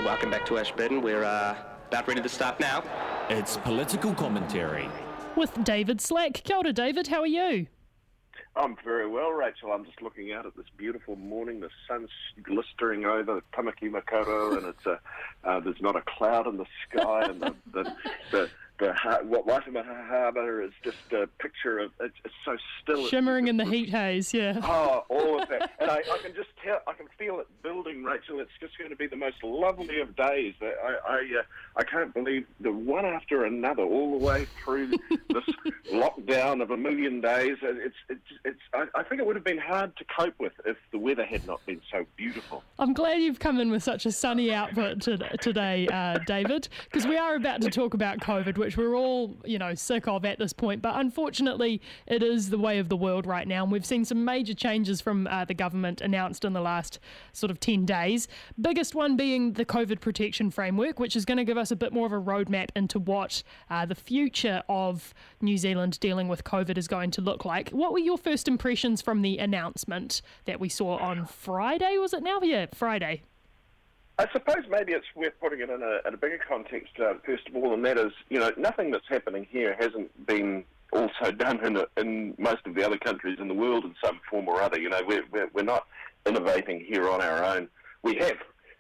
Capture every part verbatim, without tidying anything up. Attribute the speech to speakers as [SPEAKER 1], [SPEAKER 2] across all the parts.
[SPEAKER 1] Welcome back to Ashburton. We're uh, about ready to start now.
[SPEAKER 2] It's political commentary
[SPEAKER 3] with David Slack. Kia ora, David. How are you?
[SPEAKER 4] I'm very well, Rachel. I'm just looking out at this beautiful morning. The sun's glistering over Tamaki Makaurau, and it's a, uh, there's not a cloud in the sky, and the the, the, the ha- what Waitemata Harbour is just a picture of it's, it's so still,
[SPEAKER 3] shimmering
[SPEAKER 4] it's,
[SPEAKER 3] in the
[SPEAKER 4] it's,
[SPEAKER 3] heat haze. Yeah.
[SPEAKER 4] Oh, all of that, and I, I can just tell, I can feel it building, Rachel. It's just going to be the most lovely of days. I I uh, I can't believe the one after another, all the way through this lockdown of a million days. It's it's it's. I, I think it would have been hard to cope with if the weather had not been so beautiful.
[SPEAKER 3] I'm glad you've come in with such a sunny output to, today, uh, David, because we are about to talk about COVID, which we're all, you know, sick of at this point. But unfortunately, it is the way of the world right now, and we've seen some major changes from uh, the government announced in the last sort of ten days. Biggest one being the COVID protection framework, which is going to give us a bit more of a roadmap into what uh, the future of New Zealand dealing with COVID is going to look like. What were your first impressions from the announcement that we saw on Friday? Was it now? Yeah, Friday.
[SPEAKER 4] I suppose maybe it's worth putting it in a, in a bigger context, uh, first of all, and that is, you know, nothing that's happening here hasn't been also done in, a, in most of the other countries in the world in some form or other. You know, we're, we're, we're not innovating here on our own. We have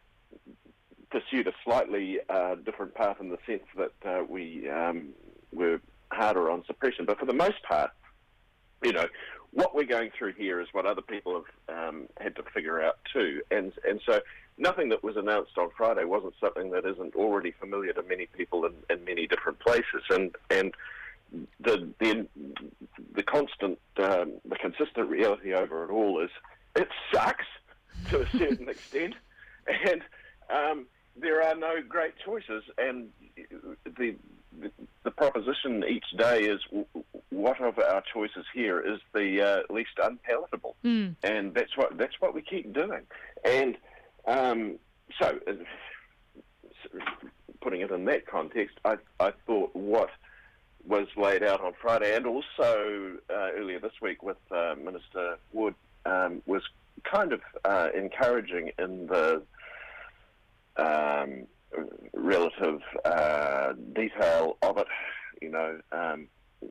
[SPEAKER 4] pursued a slightly uh, different path in the sense that uh, we um, were harder on suppression, but for the most part, you know, what we're going through here is what other people have um, had to figure out too, and and so nothing that was announced on Friday wasn't something that isn't already familiar to many people in, in many different places, and and the the, the constant, um, the consistent reality over it all is it sucks to a certain extent, and um, there are no great choices, and the, the the proposition each day is what of our choices here is the uh, least unpalatable,
[SPEAKER 3] mm.
[SPEAKER 4] and that's what that's what we keep doing. And um, so, uh, putting it in that context, I I thought what was laid out on Friday, and also uh, earlier this week with uh, Minister Wood, um, was kind of uh, encouraging in the um, relative uh, detail of it. You know, um,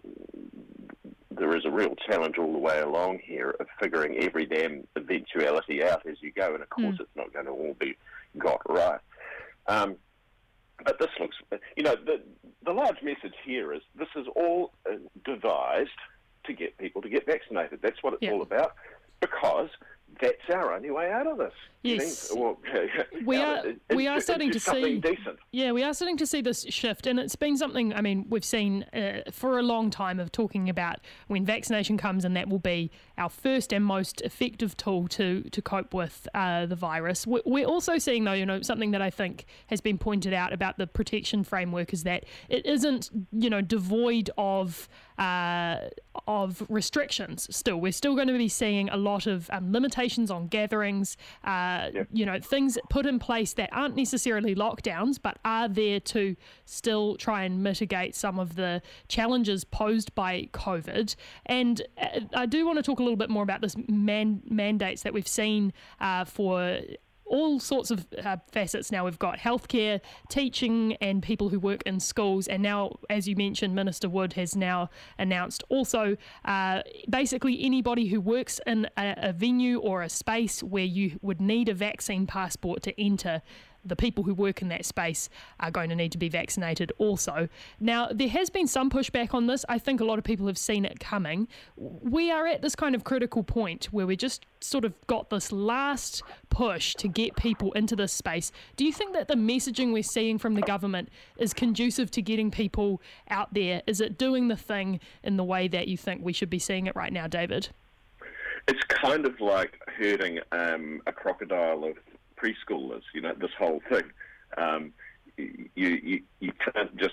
[SPEAKER 4] there is a real challenge all the way along here of figuring every damn eventuality out as you go, and of course mm. it's not going to all be got right. Um, but this looks, you know, the the large message here is this is all uh, devised to get people to get vaccinated. That's what it's
[SPEAKER 3] yeah.
[SPEAKER 4] all about, because that's our only way out of this.
[SPEAKER 3] Yes,
[SPEAKER 4] well,
[SPEAKER 3] we are.
[SPEAKER 4] It,
[SPEAKER 3] we are starting to see.
[SPEAKER 4] Decent.
[SPEAKER 3] Yeah, we are starting to see this shift, and it's been something. I mean, we've seen uh, for a long time of talking about when vaccination comes, and that will be our first and most effective tool to to cope with uh, the virus. We're also seeing, though, you know, something that I think has been pointed out about the protection framework is that it isn't, you know, devoid of. Uh, of restrictions still. We're still going to be seeing a lot of um, limitations on gatherings, uh,
[SPEAKER 4] yep.
[SPEAKER 3] you know, things put in place that aren't necessarily lockdowns, but are there to still try and mitigate some of the challenges posed by COVID. And uh, I do want to talk a little bit more about this man- mandates that we've seen uh, for all sorts of uh, facets now. We've got healthcare, teaching, and people who work in schools. And now, as you mentioned, Minister Wood has now announced also uh, basically anybody who works in a, a venue or a space where you would need a vaccine passport to enter, the people who work in that space are going to need to be vaccinated also. Now, there has been some pushback on this. I think a lot of people have seen it coming. We are at this kind of critical point where we just sort of got this last push to get people into this space. Do you think that the messaging we're seeing from the government is conducive to getting people out there? Is it doing the thing in the way that you think we should be seeing it right now, David?
[SPEAKER 4] It's kind of like herding um, a crocodile of preschoolers, you know, this whole thing. Um, you, you you can't just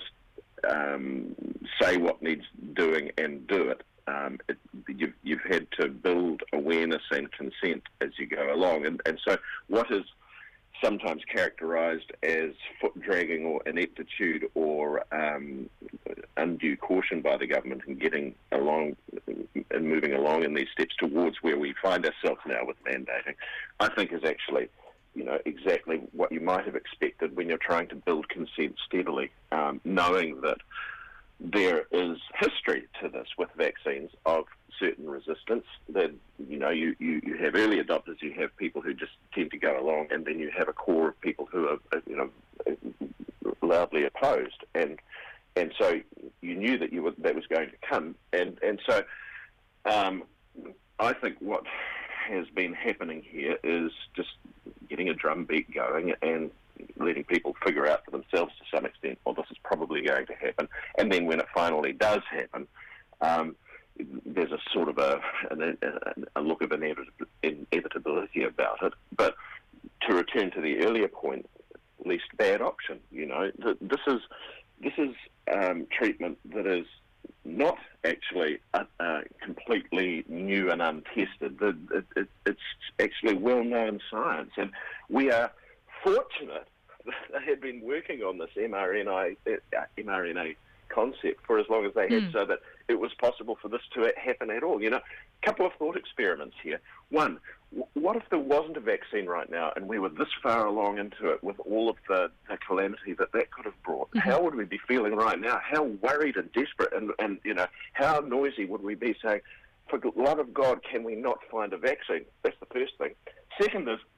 [SPEAKER 4] um, say what needs doing and do it. Um, it you've, you've had to build awareness and consent as you go along. And, and so what is sometimes characterised as foot dragging or ineptitude or um, undue caution by the government in getting along and moving along in these steps towards where we find ourselves now with mandating, I think is actually you know, exactly what you might have expected when you're trying to build consent steadily, um, knowing that there is history to this with vaccines of certain resistance. That, you know, you, you, you have early adopters, you have people who just tend to go along, and then you have a core of people who are, you know, loudly opposed. And and so you knew that you were, that was going to come. And, and so um, I think what has been happening here is just getting a drumbeat going and letting people figure out for themselves to some extent, well, this is probably going to happen. And then when it finally does happen, um, there's a sort of a, a, a look of inevitability about it. But to return to the earlier point, least bad option. You know, this is this is um, treatment that is not actually uh, uh, completely new and untested. The, it, it, it's actually well-known science, and we are fortunate that they had been working on this mRNA, uh, mRNA concept for as long as they had, mm. so that it was possible for this to happen at all. You know, a couple of thought experiments here. One, w- what if there wasn't a vaccine right now and we were this far along into it with all of the, the calamity that that could have brought? Mm-hmm. How would we be feeling right now? How worried and desperate, and, and, you know, how noisy would we be saying, for the love of God, can we not find a vaccine? That's the first thing. Second is,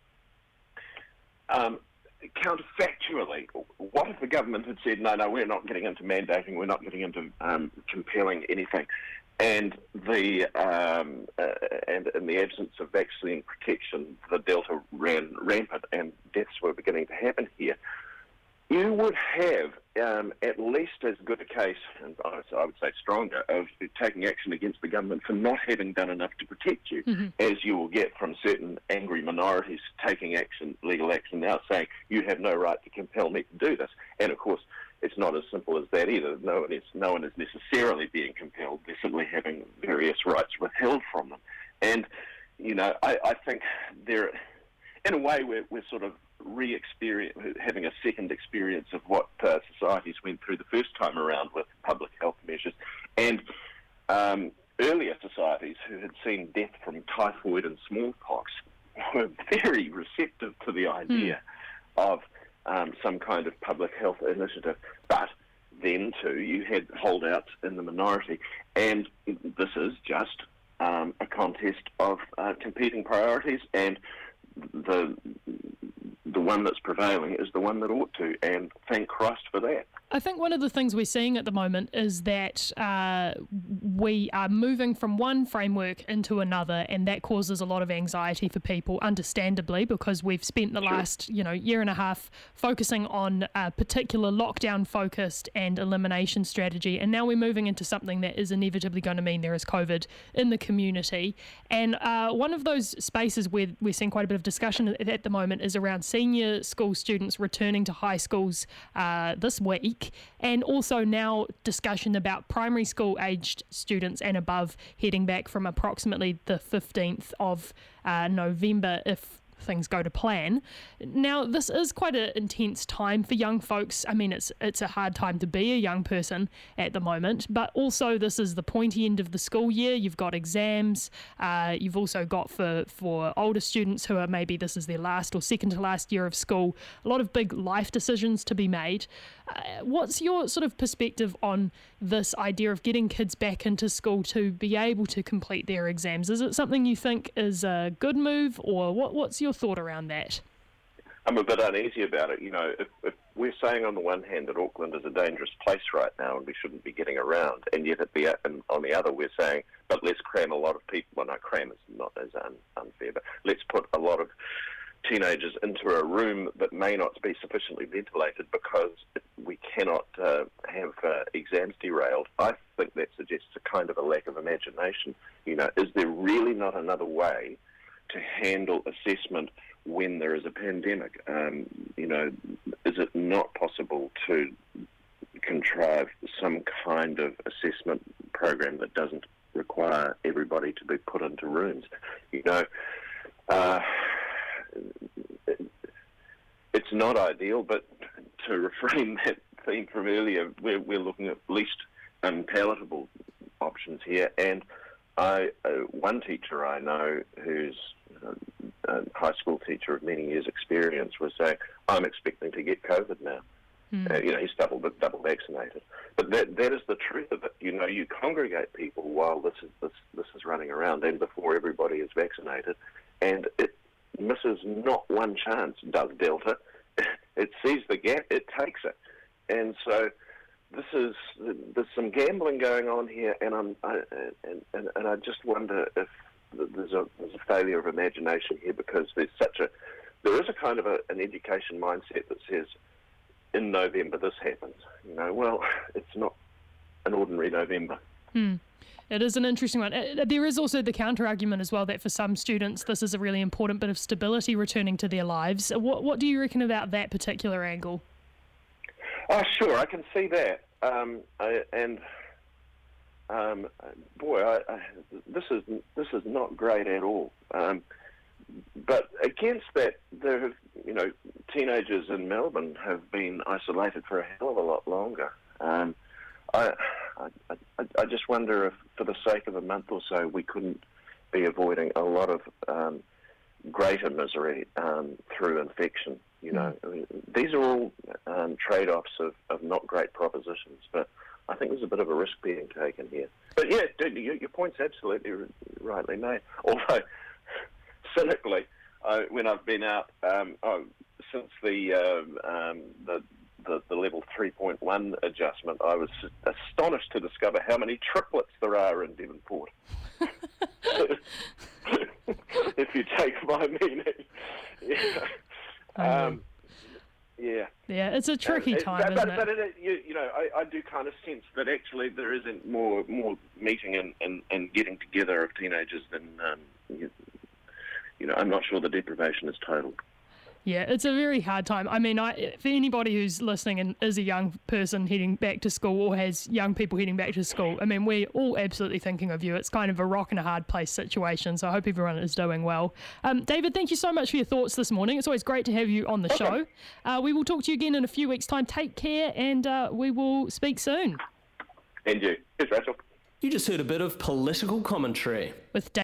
[SPEAKER 4] um, counterfactually, what if the government had said, no, no, we're not getting into mandating, we're not getting into um, compelling anything, and the um, uh, and in the absence of vaccine protection, the Delta ran rampant and deaths were beginning to happen here? You would have um, at least as good a case, and I would say stronger, of taking action against the government for not having done enough to protect you, mm-hmm. as you will get from certain angry minorities taking action, legal action now, saying you have no right to compel me to do this. And of course, it's not as simple as that either. No one is, no one is necessarily being compelled. They're simply having various rights withheld from them. And, you know, I, I think there, in a way, we're, we're sort of re-experience, having a second experience of what uh, societies went through the first time around with public health measures, and um, earlier societies who had seen death from typhoid and smallpox were very receptive to the idea mm. of um, some kind of public health initiative. But then, too, you had holdouts in the minority, and this is just um, a contest of uh, competing priorities, and the the one that's prevailing is the one that ought to, and thank Christ for that.
[SPEAKER 3] I think one of the things we're seeing at the moment is that uh, we are moving from one framework into another, and that causes a lot of anxiety for people, understandably, because we've spent the sure. last you know year and a half focusing on a particular lockdown-focused and elimination strategy, and now we're moving into something that is inevitably going to mean there is COVID in the community. And uh, one of those spaces where we're seeing quite a bit of discussion at the moment is around senior school students returning to high schools uh, this week. And also now discussion about primary school aged students and above heading back from approximately the fifteenth of uh, November if things go to plan. Now, this is quite an intense time for young folks. I mean, it's it's a hard time to be a young person at the moment, but also this is the pointy end of the school year. You've got exams. Uh, you've also got for, for older students who are maybe this is their last or second to last year of school, a lot of big life decisions to be made. Uh, what's your sort of perspective on this idea of getting kids back into school to be able to complete their exams? Is it something you think is a good move, or what? what's your thought around that?
[SPEAKER 4] I'm a bit uneasy about it. You know, if, if we're saying on the one hand that Auckland is a dangerous place right now and we shouldn't be getting around, and yet at the, and on the other we're saying, but let's cram a lot of people, well, no, cram is not as un, unfair, but let's put a lot of teenagers into a room that may not be sufficiently ventilated because we cannot uh, have uh, exams derailed. I think that suggests a kind of a lack of imagination. You know, is there really not another way to handle assessment when there is a pandemic? Um, you know, is it not possible to contrive some kind of assessment program that doesn't require everybody to be put into rooms? You know, uh, it's not ideal, but to reframe that theme from earlier, we're, we're looking at least unpalatable options here. And I, uh, one teacher I know who's uh, a high school teacher of many years' experience, was saying, "I'm expecting to get COVID now." Mm. Uh, you know, he's double double vaccinated. But that that is the truth of it. You know, you congregate people while this is this this is running around, and before everybody is vaccinated, and it misses not one chance. Does Delta? It sees the gap, it takes it, and so this is there's some gambling going on here, and I'm I, and, and and I just wonder if there's a there's a failure of imagination here, because there's such a there is a kind of a, an education mindset that says, in November this happens. You know, well, it's not an ordinary November.
[SPEAKER 3] Hmm. It is an interesting one. There is also the counter-argument as well that for some students this is a really important bit of stability returning to their lives. What what do you reckon about that particular angle?
[SPEAKER 4] Oh, sure, I can see that. Um, I, and um, boy, I, I, this is this is not great at all. Um, but against that, there have you know teenagers in Melbourne have been isolated for a hell of a lot longer. Um, I, I I just wonder if, for the sake of a month or so, we couldn't be avoiding a lot of um, greater misery um, through infection. You know, I mean, these are all um, trade-offs of, of not great propositions, but I think there's a bit of a risk being taken here. But yeah, dude, your, your point's absolutely rightly made. Although, cynically, uh, when I've been out um, oh, since the uh, um, the The, the level three point one adjustment, I was astonished to discover how many triplets there are in Devonport. If you take my meaning. Yeah. Um, yeah.
[SPEAKER 3] Yeah, it's a tricky
[SPEAKER 4] um,
[SPEAKER 3] time,
[SPEAKER 4] but,
[SPEAKER 3] isn't
[SPEAKER 4] but,
[SPEAKER 3] it?
[SPEAKER 4] But, it, you, you know, I, I do kind of sense that actually there isn't more more meeting and, and, and getting together of teenagers than, um, you, you know, I'm not sure the deprivation is total.
[SPEAKER 3] Yeah, it's a very hard time. I mean, I, for anybody who's listening and is a young person heading back to school or has young people heading back to school, I mean, we're all absolutely thinking of you. It's kind of a rock and a hard place situation, so I hope everyone is doing well. Um, David, thank you so much for your thoughts this morning. It's always great to have you on the
[SPEAKER 4] okay.
[SPEAKER 3] show. Uh, we will talk to you again in a few weeks' time. Take care, and uh, we will speak soon.
[SPEAKER 4] And you. Cheers, Rachel.
[SPEAKER 2] You just heard a bit of political commentary
[SPEAKER 3] With David.